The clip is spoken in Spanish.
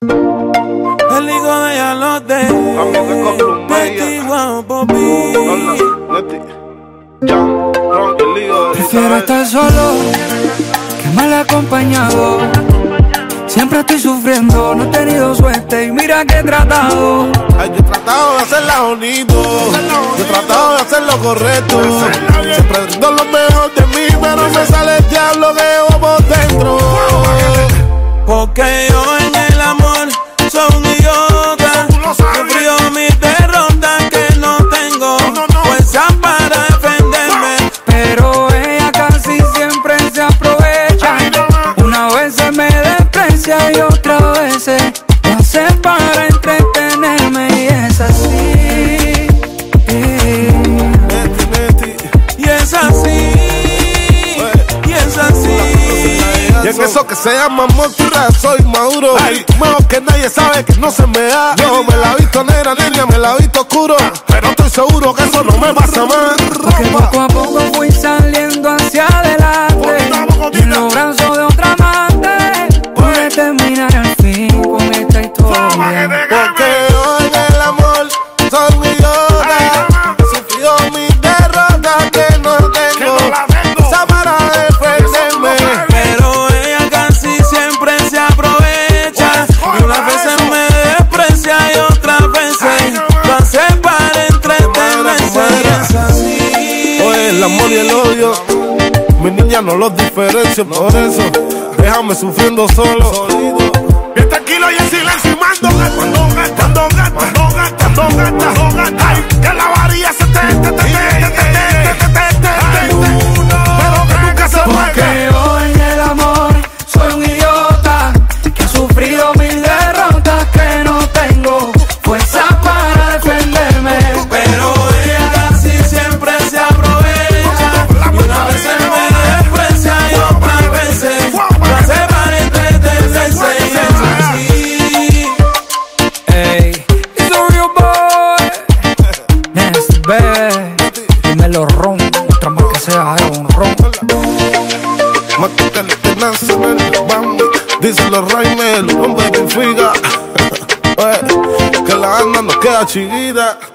El hijo de Yalote, Betty Guau Bobby. Prefiero estar solo que mal acompañado. Siempre estoy sufriendo, no he tenido suerte y mira que he tratado. Ay, yo he tratado de hacerla bonito, yo he tratado de hacer lo correcto. Siempre brindo lo mejor de mí, pero me sale el diablo que llevo por dentro. Porque yo en el amor soy un idiota. Sufrió mis derrotas que no tengo fuerza para defenderme. Pero ella casi siempre se aprovecha. Una vez se me desprecia y otra vez lo hace para entretenerme. Y es así, y es así, y es así. Y en eso que se llama amor, soy maduro. Mejor que nadie sabe que no se me da. Yo me la he visto negra, niña, me la he visto oscuro. Pero estoy seguro que eso no me pasa más. Porque poco a poco fui saliendo hacia adelante. Y en los brazos de otra amante pude terminar al fin con esta historia. Porque yo en el amor soy un idiota. Sufrió mis derrotas que no tengo fuerza para defenderme. Pero ella casi siempre se aprovecha. Y unas veces me desprecia y otras veces lo hace para entretenerse. Y es así. Oye, el amor y el odio, mi niña no los diferencio. Por eso, déjame sufriendo solo. Bien tranquilo y en silencio y mando gata. Ay, que la varilla se pero que nunca se Porque juegue. yo en el amor soy un idiota que ha sufrido mil derrotas que no tengo fuerza para defenderme. Pero ella casi siempre se aprovecha. Y unas veces me desprecia y otras veces lo hace para entretenerse. Y es así. Ey, it's a real boy. Nasty bad. Dímelo ron, otra más que sea un ron. Maquita internacional, bambi. Díselo Raimel, hombre de figa. Que la alma nos queda chiquita.